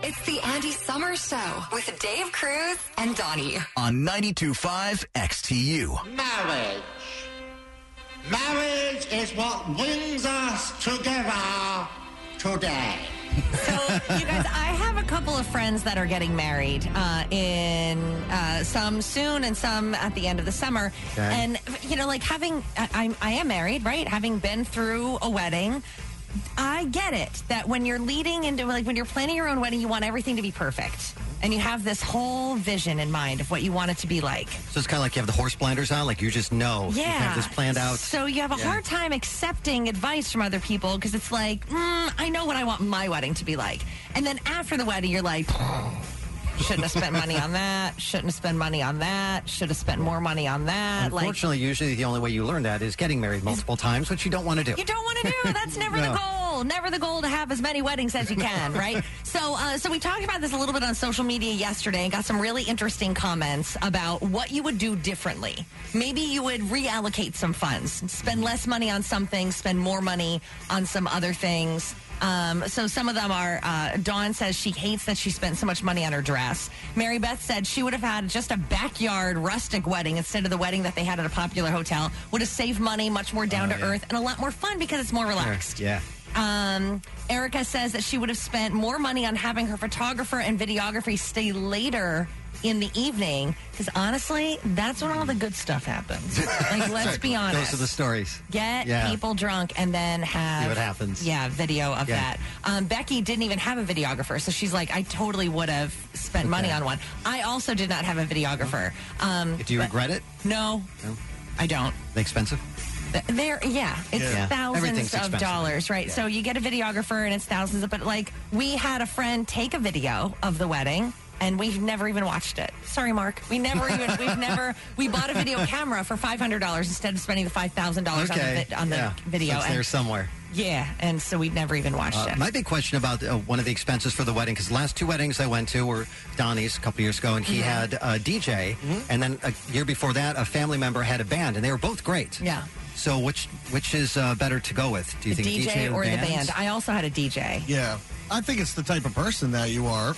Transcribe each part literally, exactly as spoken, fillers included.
It's the Andy Summers Show with Dave Cruz and Donnie. On ninety-two point five X T U. Marriage. Marriage is what brings us together today. So, you guys, I have a couple of friends that are getting married uh, in uh, some soon and some at the end of the summer. Okay. And, you know, like having, I, I'm, I am married, right? Having been through a wedding, I get it that when you're leading into, like, when you're planning your own wedding, you want everything to be perfect. And you have this whole vision in mind of what you want it to be like. So it's kind of like you have the horse blinders on, like you just know. Yeah. You have this planned out. So you have a Yeah. hard time accepting advice from other people because it's like, mm, I know what I want my wedding to be like. And then after the wedding, you're like, shouldn't have spent money on that. Shouldn't have spent money on that. Should have spent more money on that. Unfortunately, usually the only way you learn that is getting married multiple times, which you don't want to do. You don't want to do. That's never No. the goal. Never the goal to have as many weddings as you can, right? So, uh, so we talked about this a little bit on social media yesterday and got some really interesting comments about what you would do differently. Maybe you would reallocate some funds, spend less money on some things, spend more money on some other things. Um, so some of them are, uh, Dawn says she hates that she spent so much money on her dress. Mary Beth said she would have had just a backyard rustic wedding instead of the wedding that they had at a popular hotel. Would have saved money, much more down to yeah. earth, and a lot more fun because it's more relaxed. Yeah. Um, Erica says that she would have spent more money on having her photographer and videography stay later in the evening because honestly, that's when all the good stuff happens. Like, let's be honest. Those are the stories. Get Yeah. people drunk and then have See what happens. Yeah, video of Yeah. that. Um, Becky didn't even have a videographer, so she's like, I totally would have spent money on one. I also did not have a videographer. Um, Do you but- regret it? No, No. I don't. They expensive? There, yeah, it's Yeah. thousands Everything's of expensive. dollars, right? Yeah. So you get a videographer and it's thousands of, but like we had a friend take a video of the wedding and we've never even watched it. Sorry, Mark. We never even, we've never, we bought a video camera for five hundred dollars instead of spending the five thousand dollars on the, Okay. vi- on the Yeah. video. So it's And- there somewhere. yeah, and so we'd never even watched Uh, it. my big question about uh, one of the expenses for the wedding, because the last two weddings I went to were Donnie's a couple years ago, and he Mm-hmm. had a D J, and then a year before that, a family member had a band, and they were both great. Yeah. So which which is uh, better to go with? Do you The think D J or the bands? band? I also had a D J. Yeah, I think it's the type of person that you are.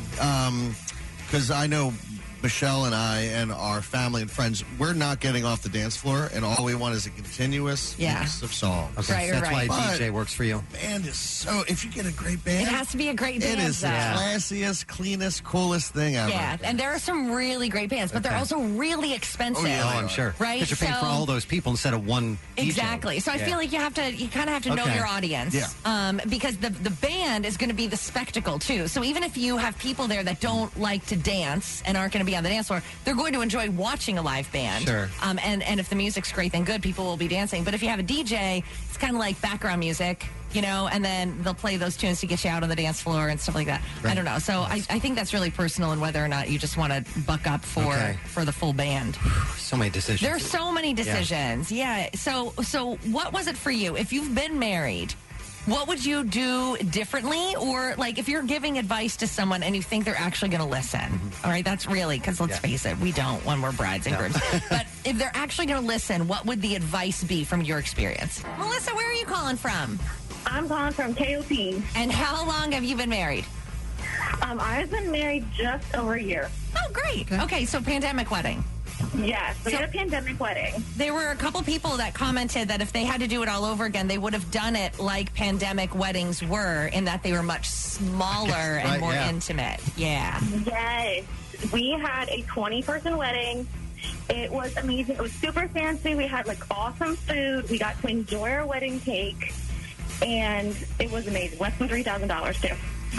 Because I know Michelle and I and our family and friends, we're not getting off the dance floor, and all we want is a continuous Yeah. mix of songs. Okay, Right, so that's right. why a But- D J works for you. Band is so. If you get a great band, It has to be a great It band, is the though. classiest, cleanest, coolest thing ever. Yeah, and there are some really great bands, but they're Okay. also really expensive. Oh, yeah, Oh, they I'm are. sure. Right, Because you're paying for so- all those people instead of one D J. Exactly. So I Yeah. feel like you have to, you kind of have to know Okay. your audience. Yeah. Um, because the the band is going to be the spectacle too. So even if you have people there that don't like to dance and aren't going to be on the dance floor, they're going to enjoy watching a live band. Sure. Um, and and if the music's great, then good. People will be dancing. But if you have a D J, it's kind of like background music. You know, and then they'll play those tunes to get you out on the dance floor and stuff like that. I Right. don't know. So I, I think that's really personal and whether or not you just want to buck up for Okay. for the full band. So many decisions. There are so many decisions. Yeah. So so what was it for you? If you've been married, what would you do differently? Or like if you're giving advice to someone and you think they're actually going to listen, all right, that's really, because let's Mm-hmm. Yeah. face it, we don't when we're brides and No. grooms. But if they're actually going to listen, what would the advice be from your experience? Melissa, where are you calling from? I'm calling from K O P. And how long have you been married? Um, I've been married just over a year. Oh, great. Okay, so pandemic wedding. Yes, we So- had a pandemic wedding. There were a couple people that commented that if they had to do it all over again, they would have done it like pandemic weddings were, in that they were much smaller and Right, more yeah. intimate. Yeah. Yes, we had a twenty-person wedding. It was amazing. It was super fancy. We had like awesome food. We got to enjoy our wedding cake, and it was amazing. Less than three thousand dollars too.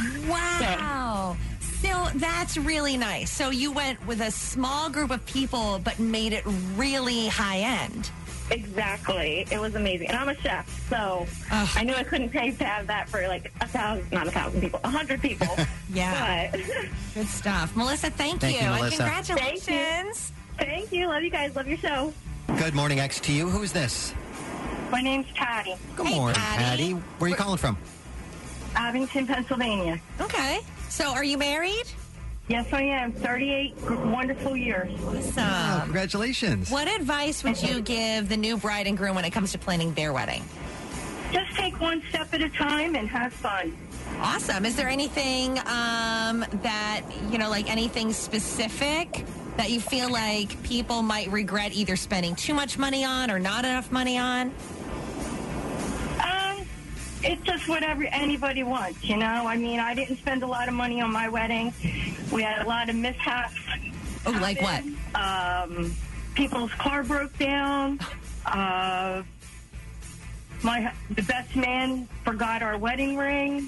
Wow. So that's really nice. So you went with a small group of people, but made it really high end. Exactly. It was amazing. And I'm a chef, so Ugh. I knew I couldn't pay to have that for like a thousand, not a thousand people, a hundred people. Yeah. But Good stuff. Melissa, thank, Thank you, And Melissa. congratulations. thank you. Love you guys. Love your show. Good morning, X to you. Who is this? My name's Patty, Good Hey, morning, Patty. Patty. Where are you calling from? Abington, Pennsylvania. Okay. So are you married? Yes, I am. thirty-eight wonderful years. Oh, Awesome. congratulations. What advice would you give the new bride and groom when it comes to planning their wedding? Just take one step at a time and have fun. Awesome. Is there anything um, um, that, you know, like anything specific that you feel like people might regret either spending too much money on or not enough money on? Um, it's just whatever anybody wants, you know? I mean, I didn't spend a lot of money on my wedding. We had a lot of mishaps. Oh, like what? Um, people's car broke down. Uh, my the best man forgot our wedding ring.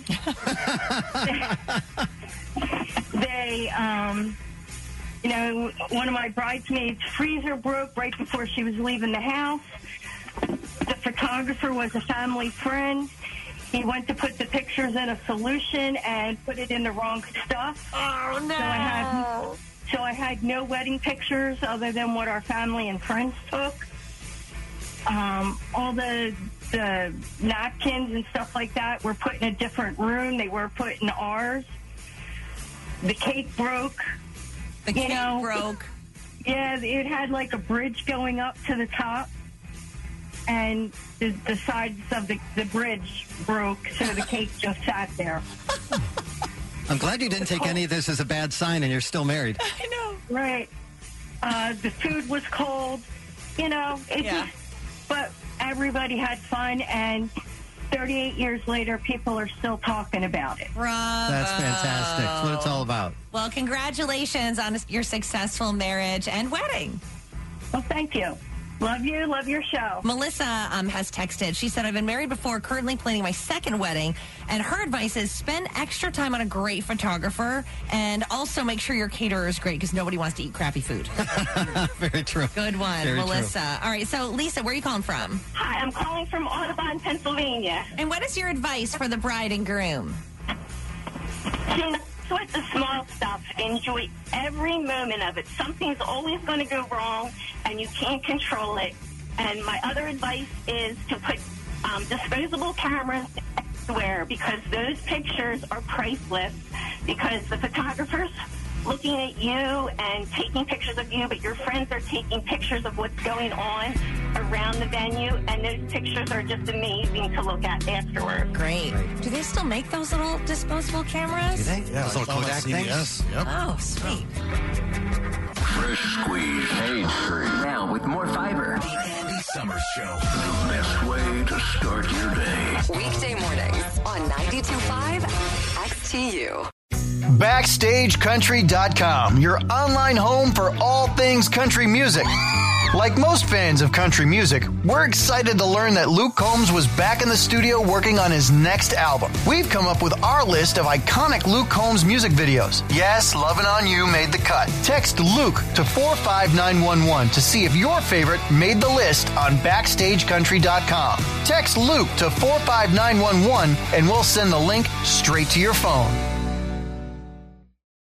they, um, you know, one of my bridesmaids' freezer broke right before she was leaving the house. The photographer was a family friend. He went to put the pictures in a solution and put it in the wrong stuff. Oh, no. So I had, so I had no wedding pictures other than what our family and friends took. Um, all the the napkins and stuff like that were put in a different room. They were put in ours. The cake broke. The you cake know, broke. Yeah, it had like a bridge going up to the top. And the, the sides of the, the bridge broke, so the cake just sat there. I'm glad you didn't take any of this as a bad sign and you're still married. I know. Right. Uh, the food was cold. You know, it Yeah. just, but everybody had fun, and thirty-eight years later, people are still talking about it. Bravo. That's fantastic. That's what it's all about. Well, congratulations on your successful marriage and wedding. Well, thank you. Love you. Love your show. Melissa um, has texted. She said, I've been married before, currently planning my second wedding. And her advice is spend extra time on a great photographer and also make sure your caterer is great because nobody wants to eat crappy food. Very true. Good one, Very Melissa. true. All right, so Lisa, where are you calling from? Hi, I'm calling from Audubon, Pennsylvania. And what is your advice for the bride and groom? Sweat the small stuff. Enjoy every moment of it. Something's always going to go wrong, and you can't control it. And my other advice is to put um, disposable cameras everywhere because those pictures are priceless because the photographer's looking at you and taking pictures of you, but your friends are taking pictures of what's going on around the venue, and those pictures are just amazing to look at afterwards. Great. Do they still make those little disposable cameras? Do they? Yeah, Those I little saw Kodak C B S. things? Yep. Oh, sweet. Fresh squeeze. Cage free. Now with more fiber. The Andy Summers Show. The best way to start your day. Weekday mornings on ninety-two point five X T U. Backstage Country dot com, your online home for all things country music. Like most fans of country music, we're excited to learn that Luke Combs was back in the studio working on his next album. We've come up with our list of iconic Luke Combs music videos. Yes, Lovin' On You made the cut. Text Luke to four five nine one one to see if your favorite made the list on Backstage Country dot com. Text Luke to four five nine one one and we'll send the link straight to your phone.